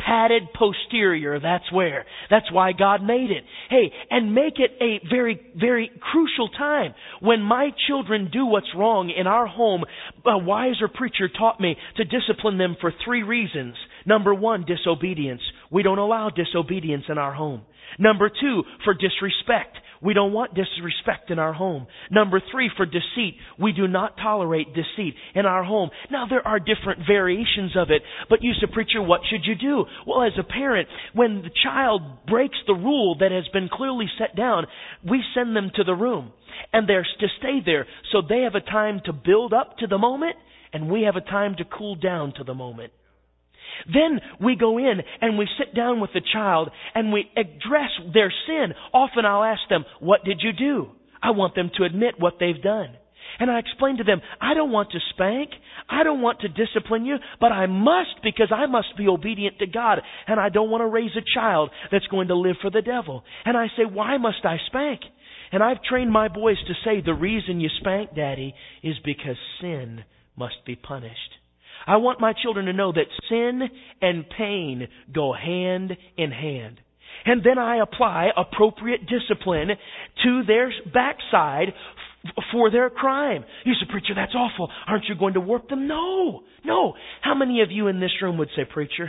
padded posterior. That's where. That's why God made it. Hey, and make it a very, very crucial time. When my children do what's wrong in our home, a wiser preacher taught me to discipline them for three reasons. Number one, disobedience. We don't allow disobedience in our home. Number two, for disrespect. We don't want disrespect in our home. Number three, for deceit. We do not tolerate deceit in our home. Now, there are different variations of it, but you say, preacher, what should you do? Well, as a parent, when the child breaks the rule that has been clearly set down, we send them to the room, and they're to stay there so they have a time to build up to the moment, and we have a time to cool down to the moment. Then we go in and we sit down with the child and we address their sin. Often I'll ask them, what did you do? I want them to admit what they've done. And I explain to them, I don't want to spank. I don't want to discipline you, but I must because I must be obedient to God. And I don't want to raise a child that's going to live for the devil. And I say, why must I spank? And I've trained my boys to say, the reason you spank, Daddy, is because sin must be punished. I want my children to know that sin and pain go hand in hand. And then I apply appropriate discipline to their backside f- for their crime. You say, preacher, that's awful. Aren't you going to warp them? No, no. How many of you in this room would say, preacher,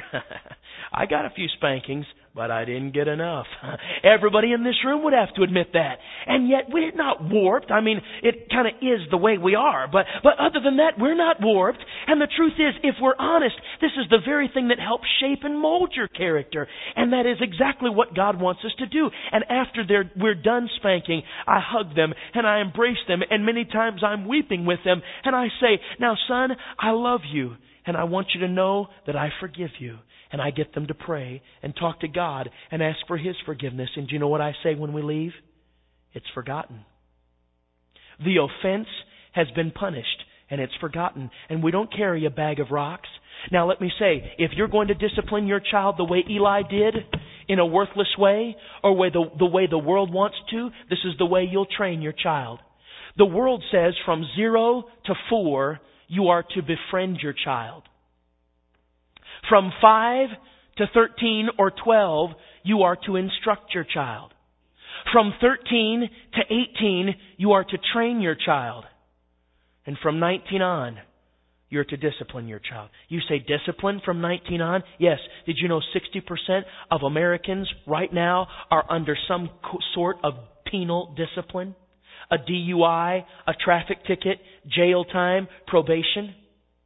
I got a few spankings, but I didn't get enough. Everybody in this room would have to admit that. And yet we're not warped. I mean, it kind of is the way we are. But, but other than that, we're not warped. And the truth is, if we're honest, this is the very thing that helps shape and mold your character. And that is exactly what God wants us to do. And after they're, we're done spanking, I hug them and I embrace them. And many times I'm weeping with them. And I say, now son, I love you. And I want you to know that I forgive you. And I get them to pray and talk to God and ask for His forgiveness. And do you know what I say when we leave? It's forgotten. The offense has been punished and it's forgotten. And we don't carry a bag of rocks. Now let me say, if you're going to discipline your child the way Eli did, in a worthless way, or way the, the way the world wants to, this is the way you'll train your child. The world says from zero to four, you are to befriend your child. From five to thirteen or twelve, you are to instruct your child. From thirteen to eighteen, you are to train your child. And from nineteen on, you're to discipline your child. You say discipline from nineteen on? Yes. Did you know sixty percent of Americans right now are under some sort of penal discipline? A D U I, a traffic ticket, jail time, probation?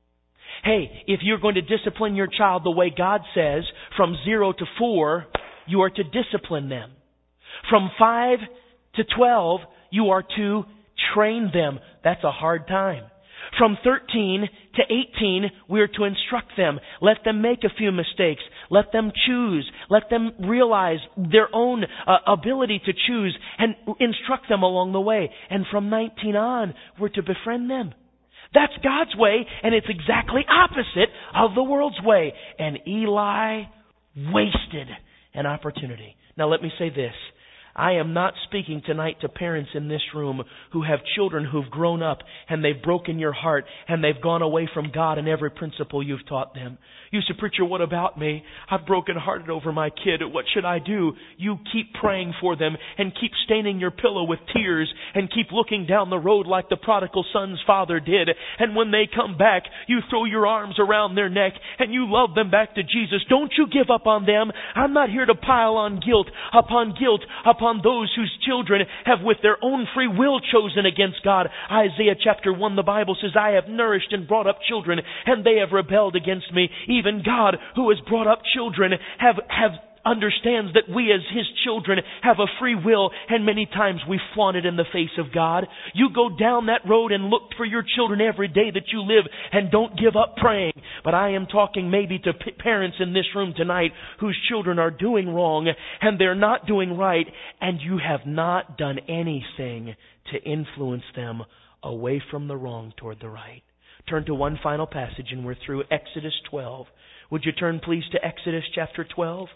Hey, if you're going to discipline your child the way God says, from zero to four, you are to discipline them. From five to twelve, you are to train them. That's a hard time. From thirteen to eighteen, we are to instruct them. Let them make a few mistakes. Let them choose. Let them realize their own uh, ability to choose and instruct them along the way. And from nineteen on, we're to befriend them. That's God's way, and it's exactly opposite of the world's way. And Eli wasted an opportunity. Now let me say this. I am not speaking tonight to parents in this room who have children who've grown up and they've broken your heart and they've gone away from God and every principle you've taught them. You say, preacher, what about me? I've broken hearted over my kid. What should I do? You keep praying for them and keep staining your pillow with tears and keep looking down the road like the prodigal son's father did. And when they come back, you throw your arms around their neck and you love them back to Jesus. Don't you give up on them. I'm not here to pile on guilt upon guilt upon those whose children have with their own free will chosen against God. Isaiah chapter one, the Bible says, I have nourished and brought up children, and they have rebelled against me. Even God, who has brought up children, have, have understands that we as His children have a free will, and many times we flaunt it in the face of God. You go down that road and look for your children every day that you live, and don't give up praying. But I am talking maybe to p- parents in this room tonight whose children are doing wrong, and they're not doing right, and you have not done anything to influence them away from the wrong toward the right. Turn to one final passage and we're through. Exodus twelve. Would you turn please to Exodus chapter twelve?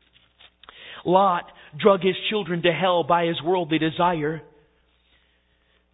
Lot drug his children to hell by his worldly desire.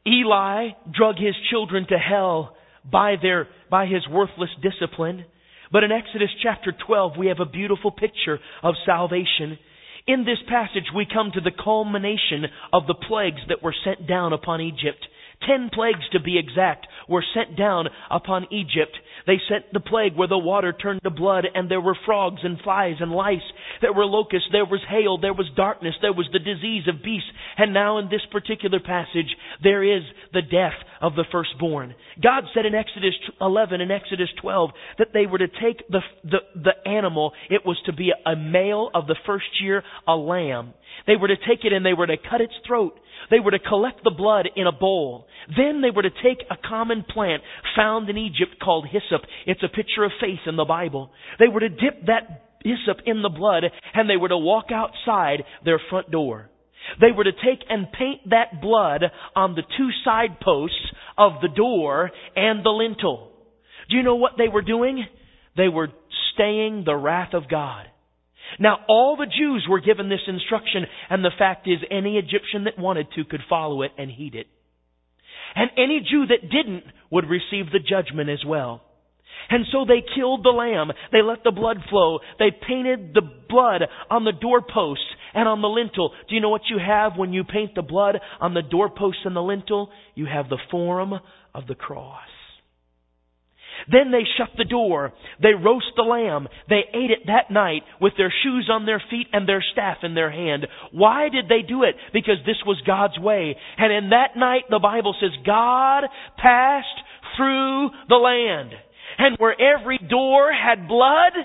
Eli drug his children to hell by their by his worthless discipline. But in Exodus chapter twelve, we have a beautiful picture of salvation. In this passage, we come to the culmination of the plagues that were sent down upon Egypt. Ten plagues, to be exact, were sent down upon Egypt. They sent the plague where the water turned to blood, and there were frogs and flies and lice. There were locusts, there was hail, there was darkness, there was the disease of beasts. And now in this particular passage, there is the death of the firstborn. God said in Exodus eleven and Exodus twelve that they were to take the, the, the animal. It was to be a male of the first year, a lamb. They were to take it and they were to cut its throat. They were to collect the blood in a bowl. Then they were to take a common plant found in Egypt called hyssop. It's a picture of faith in the Bible. They were to dip that hyssop in the blood, and they were to walk outside their front door. They were to take and paint that blood on the two side posts of the door and the lintel. Do you know what they were doing? They were staying the wrath of God. Now, all the Jews were given this instruction, and the fact is any Egyptian that wanted to could follow it and heed it. And any Jew that didn't would receive the judgment as well. And so they killed the lamb. They let the blood flow. They painted the blood on the doorposts and on the lintel. Do you know what you have when you paint the blood on the doorposts and the lintel? You have the form of the cross. Then they shut the door. They roast the lamb. They ate it that night with their shoes on their feet and their staff in their hand. Why did they do it? Because this was God's way. And in that night, the Bible says, God passed through the land. And where every door had blood,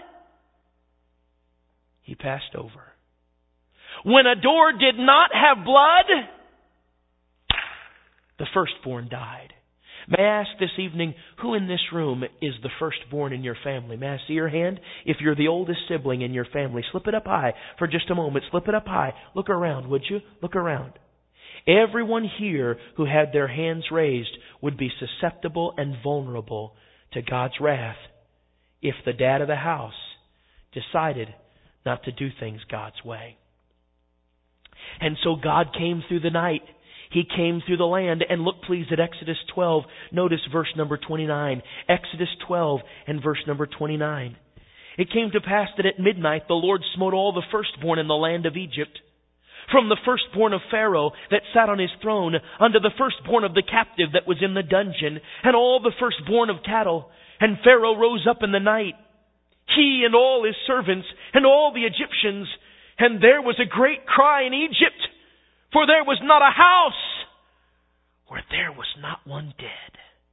He passed over. When a door did not have blood, the firstborn died. May I ask this evening, who in this room is the firstborn in your family? May I see your hand? If you're the oldest sibling in your family, slip it up high for just a moment. Slip it up high. Look around, would you? Look around. Everyone here who had their hands raised would be susceptible and vulnerable to God's wrath if the dad of the house decided not to do things God's way. And so God came through the night. He came through the land. And look please at Exodus twelve. Notice verse number twenty-nine. Exodus twelve and verse number twenty-nine. It came to pass that at midnight the Lord smote all the firstborn in the land of Egypt, from the firstborn of Pharaoh that sat on his throne, unto the firstborn of the captive that was in the dungeon, and all the firstborn of cattle. And Pharaoh rose up in the night, he and all his servants, and all the Egyptians. And there was a great cry in Egypt, for there was not a house where there was not one dead.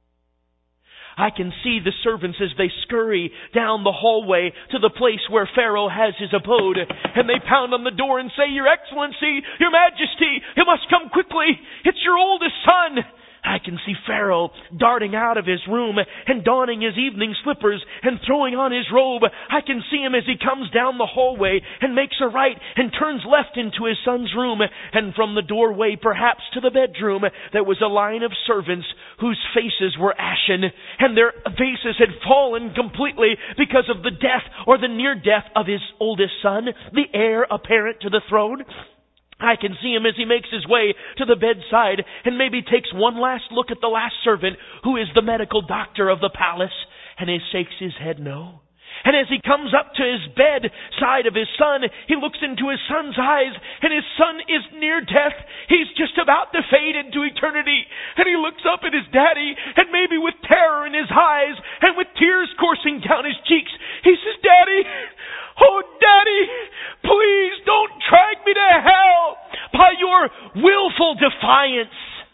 I can see the servants as they scurry down the hallway to the place where Pharaoh has his abode. And they pound on the door and say, Your Excellency, Your Majesty, you must come quickly. It's your oldest son. I can see Pharaoh darting out of his room and donning his evening slippers and throwing on his robe. I can see him as he comes down the hallway and makes a right and turns left into his son's room. And from the doorway, perhaps to the bedroom, there was a line of servants whose faces were ashen, and their faces had fallen completely because of the death or the near death of his oldest son, the heir apparent to the throne. I can see him as he makes his way to the bedside and maybe takes one last look at the last servant who is the medical doctor of the palace, and he shakes his head no. And as he comes up to his bedside of his son, he looks into his son's eyes, and his son is near death. He's just about to fade into eternity. And he looks up at his daddy, and maybe with terror in his eyes and with tears coursing down his cheeks, he says, Daddy, oh Daddy, please don't drag me to hell by your willful defiance.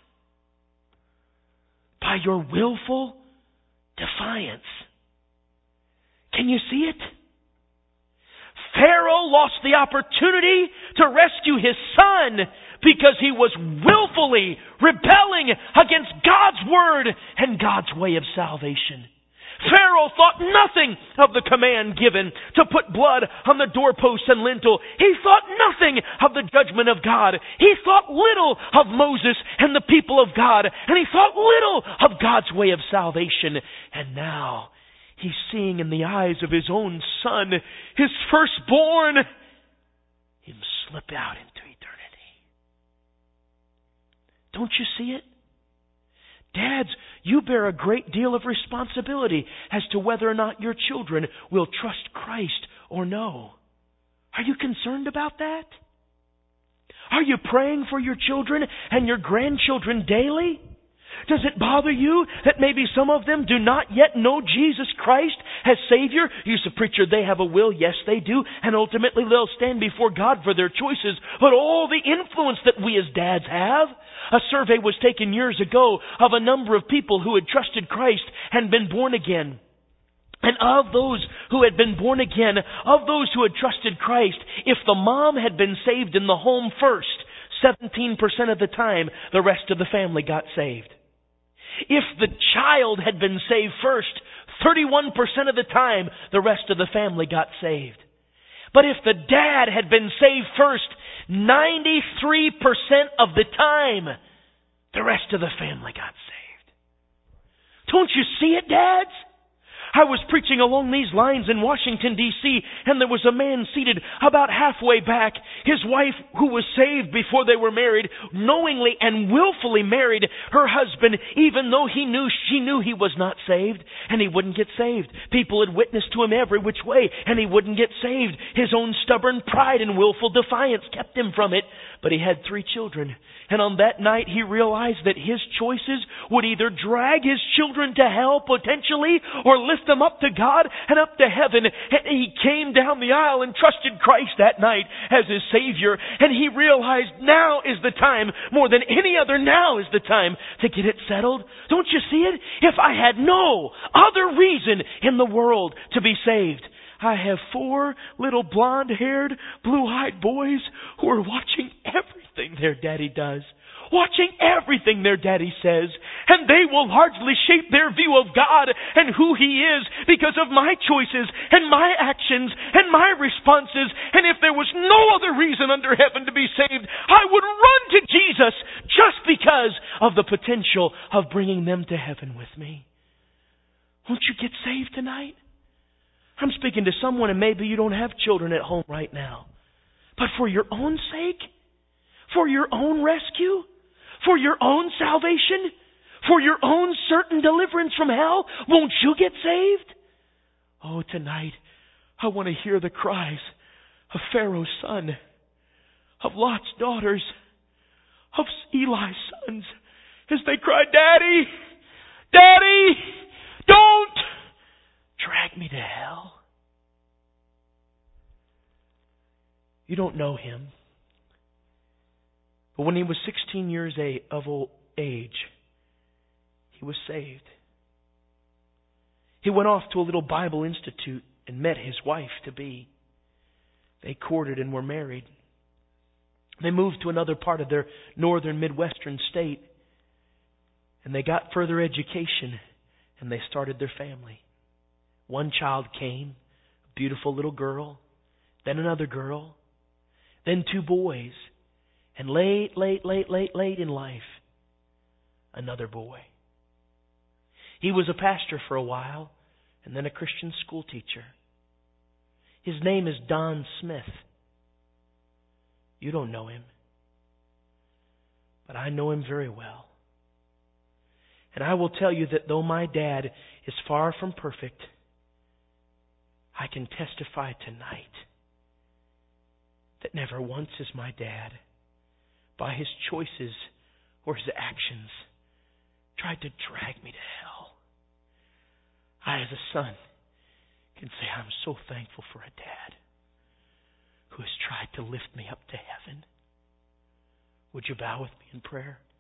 By your willful defiance. Can you see it? Pharaoh lost the opportunity to rescue his son because he was willfully rebelling against God's word and God's way of salvation. Pharaoh thought nothing of the command given to put blood on the doorpost and lintel. He thought nothing of the judgment of God. He thought little of Moses and the people of God. And he thought little of God's way of salvation. And now he's seeing in the eyes of his own son, his firstborn, him slip out into eternity. Don't you see it? Dads, you bear a great deal of responsibility as to whether or not your children will trust Christ or no. Are you concerned about that? Are you praying for your children and your grandchildren daily? Does it bother you that maybe some of them do not yet know Jesus Christ as Savior? You say, preacher, they have a will. Yes, they do. And ultimately they'll stand before God for their choices. But all the influence that we as dads have. A survey was taken years ago of a number of people who had trusted Christ and been born again. And of those who had been born again, of those who had trusted Christ, if the mom had been saved in the home first, seventeen percent of the time, the rest of the family got saved. If the child had been saved first, thirty-one percent of the time, the rest of the family got saved. But if the dad had been saved first, ninety-three percent of the time, the rest of the family got saved. Don't you see it, dads? I was preaching along these lines in Washington, D C, and there was a man seated about halfway back. His wife, who was saved before they were married, knowingly and willfully married her husband, even though he knew she knew he was not saved, and he wouldn't get saved. People had witnessed to him every which way, and he wouldn't get saved. His own stubborn pride and willful defiance kept him from it. But he had three children. And on that night, he realized that his choices would either drag his children to hell potentially or lift them up to God and up to heaven. And he came down the aisle and trusted Christ that night as his Savior. And he realized now is the time, more than any other, now is the time to get it settled. Don't you see it? If I had no other reason in the world to be saved, I have four little blonde-haired, blue-eyed boys who are watching everything their daddy does. Watching everything their daddy says. And they will largely shape their view of God and who He is because of my choices and my actions and my responses. And if there was no other reason under heaven to be saved, I would run to Jesus just because of the potential of bringing them to heaven with me. Won't you get saved tonight? I'm speaking to someone, and maybe you don't have children at home right now. But for your own sake, for your own rescue, for your own salvation, for your own certain deliverance from hell, won't you get saved? Oh, tonight, I want to hear the cries of Pharaoh's son, of Lot's daughters, of Eli's sons, as they cry, Daddy, Daddy, don't drag me to hell. You don't know him. But when he was sixteen years of old age, he was saved. He went off to a little Bible institute and met his wife-to-be. They courted and were married. They moved to another part of their northern Midwestern state. And they got further education. And they started their family. One child came, a beautiful little girl, then another girl, then two boys, and late, late, late, late, late in life, another boy. He was a pastor for a while, and then a Christian school teacher. His name is Don Smith. You don't know him, but I know him very well. And I will tell you that though my dad is far from perfect, I can testify tonight that never once has my dad, by his choices or his actions, tried to drag me to hell. I, as a son, can say I'm so thankful for a dad who has tried to lift me up to heaven. Would you bow with me in prayer?